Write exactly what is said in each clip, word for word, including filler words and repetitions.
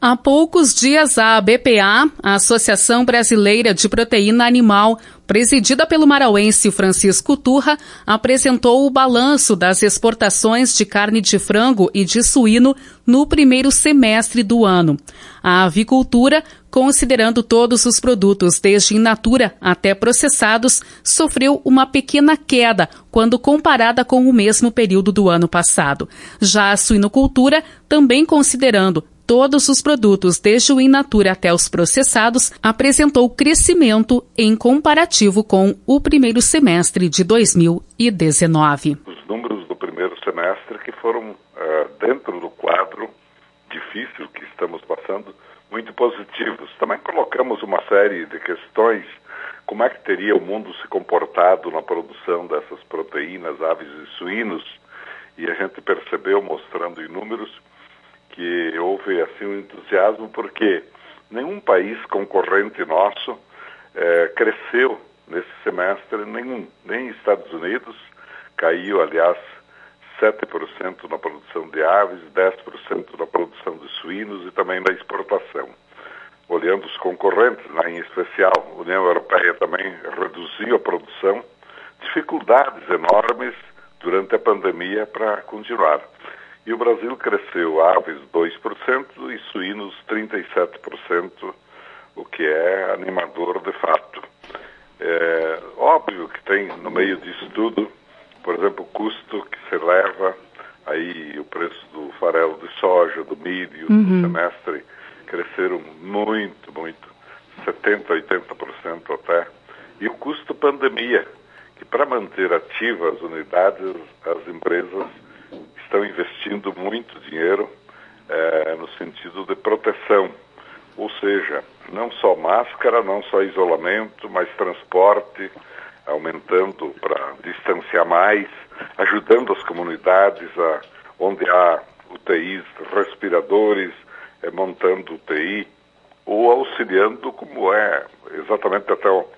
Há poucos dias, a A B P A, a Associação Brasileira de Proteína Animal, presidida pelo marauense Francisco Turra, apresentou o balanço das exportações de carne de frango e de suíno no primeiro semestre do ano. A avicultura, considerando todos os produtos desde in natura até processados, sofreu uma pequena queda quando comparada com o mesmo período do ano passado. Já a suinocultura, também considerando todos os produtos, desde o in natura até os processados, apresentou crescimento em comparativo com o primeiro semestre de dois mil e dezenove. Os números do primeiro semestre que foram, uh, dentro do quadro difícil que estamos passando, muito positivos. Também colocamos uma série de questões, como é que teria o mundo se comportado na produção dessas proteínas, aves e suínos, e a gente percebeu, mostrando em números, que houve assim um entusiasmo porque nenhum país concorrente nosso eh, cresceu nesse semestre, nenhum, nem Estados Unidos, caiu, aliás, sete por cento na produção de aves, dez por cento na produção de suínos e também na exportação. Olhando os concorrentes, né, em especial, a União Europeia também reduziu a produção, dificuldades enormes durante a pandemia para continuar. E o Brasil cresceu aves dois por cento e suínos trinta e sete por cento, o que é animador de fato. É óbvio que tem no meio disso tudo, por exemplo, o custo que se leva, aí o preço do farelo de soja, do milho, uhum. no semestre cresceram muito, muito, setenta por cento, oitenta por cento até. E o custo pandemia, que para manter ativas as unidades, as empresas estão investindo muito dinheiro é, no sentido de proteção, ou seja, não só máscara, não só isolamento, mas transporte, aumentando para distanciar mais, ajudando as comunidades a, onde há U T Is, respiradores, é, montando U T I, ou auxiliando, como é exatamente até o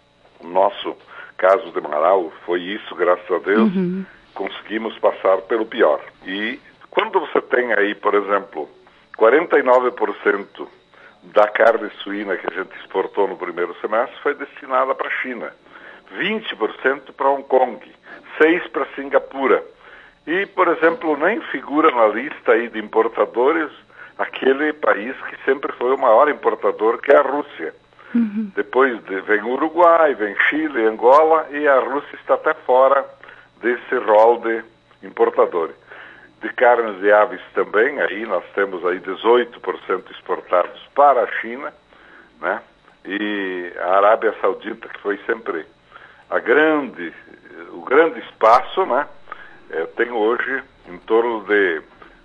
nosso caso de Marau, foi isso, graças a Deus, uhum. conseguimos passar pelo pior. E quando você tem aí, por exemplo, quarenta e nove por cento da carne suína que a gente exportou no primeiro semestre foi destinada para a China, vinte por cento para Hong Kong, seis por cento para Singapura. E, por exemplo, nem figura na lista aí de importadores aquele país que sempre foi o maior importador, que é a Rússia. Uhum. Depois de, vem o Uruguai, vem Chile, Angola, e a Rússia está até fora desse rol de importadores. De carnes e aves também, aí nós temos aí dezoito por cento exportados para a China, né? E a Arábia Saudita, que foi sempre a grande, o grande espaço, né? É, tem hoje em torno de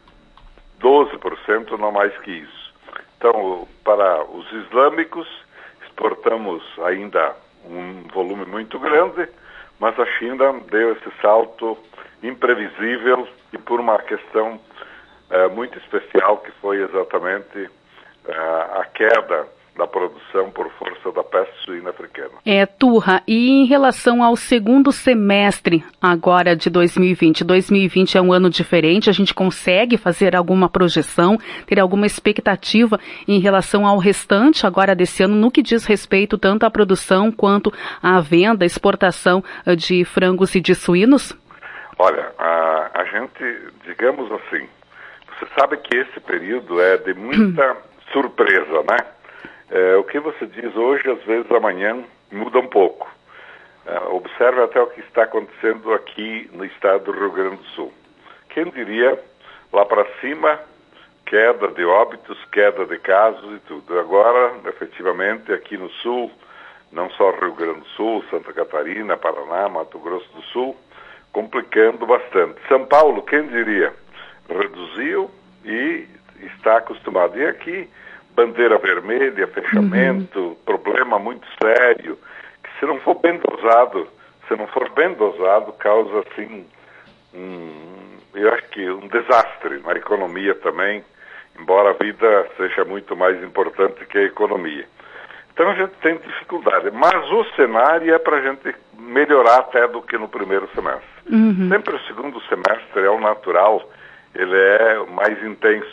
doze por cento, não mais que isso. Então, para os islâmicos, exportamos ainda um volume muito grande, mas a China deu esse salto imprevisível e por uma questão uh, muito especial, que foi exatamente uh, a queda da produção por força da peste suína africana. É, Turra, e em relação ao segundo semestre agora de dois mil e vinte, dois mil e vinte é um ano diferente, a gente consegue fazer alguma projeção, ter alguma expectativa em relação ao restante agora desse ano, no que diz respeito tanto à produção quanto à venda, exportação de frangos e de suínos? Olha, a, a gente, digamos assim, você sabe que esse período é de muita surpresa, né? É, o que você diz hoje, às vezes amanhã muda um pouco. É, observe até o que está acontecendo aqui no estado do Rio Grande do Sul. Quem diria, lá para cima, queda de óbitos, queda de casos e tudo. Agora, efetivamente, aqui no Sul, não só Rio Grande do Sul, Santa Catarina, Paraná, Mato Grosso do Sul, complicando bastante. São Paulo, quem diria, reduziu e está acostumado. E aqui, bandeira vermelha, fechamento, uhum. problema muito sério, que se não for bem dosado, se não for bem dosado, causa assim, um, eu acho que um desastre na economia também, embora a vida seja muito mais importante que a economia. Então a gente tem dificuldade, mas o cenário é para a gente melhorar até do que no primeiro semestre. Uhum. Sempre o segundo semestre é o natural, ele é mais intenso.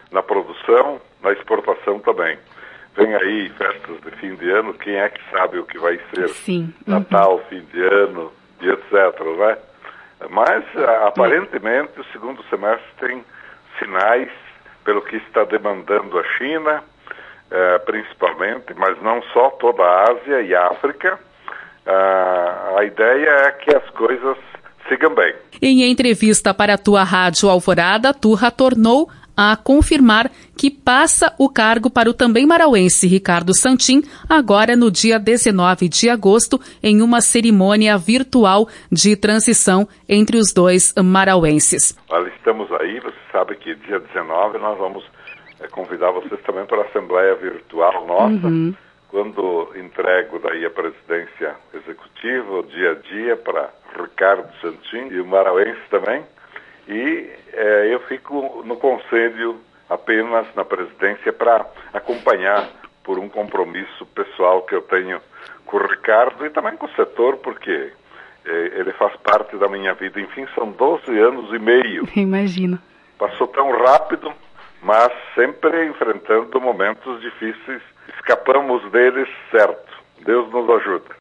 na produção, na exportação também. Vem aí festas de fim de ano, quem é que sabe o que vai ser? Sim. Uhum. Natal, fim de ano, e etcétera, né? Mas, aparentemente, o segundo semestre tem sinais, pelo que está demandando a China, eh, principalmente, mas não só, toda a Ásia e a África. Ah, a ideia é que as coisas sigam bem. Em entrevista para a tua Rádio Alvorada, Turra tornou a confirmar que passa o cargo para o também marauense Ricardo Santin, agora no dia dezenove de agosto, em uma cerimônia virtual de transição entre os dois marauenses. Olha, estamos aí, você sabe que dia dezenove nós vamos é, convidar vocês também para a Assembleia Virtual nossa, uhum. quando entrego daí a presidência executiva, o dia a dia para Ricardo Santin e o marauense também. E eh, eu fico no conselho apenas na presidência para acompanhar por um compromisso pessoal que eu tenho com o Ricardo e também com o setor, porque eh, ele faz parte da minha vida. Enfim, são doze anos e meio. Imagino. Passou tão rápido, mas sempre enfrentando momentos difíceis. Escapamos deles, certo. Deus nos ajuda.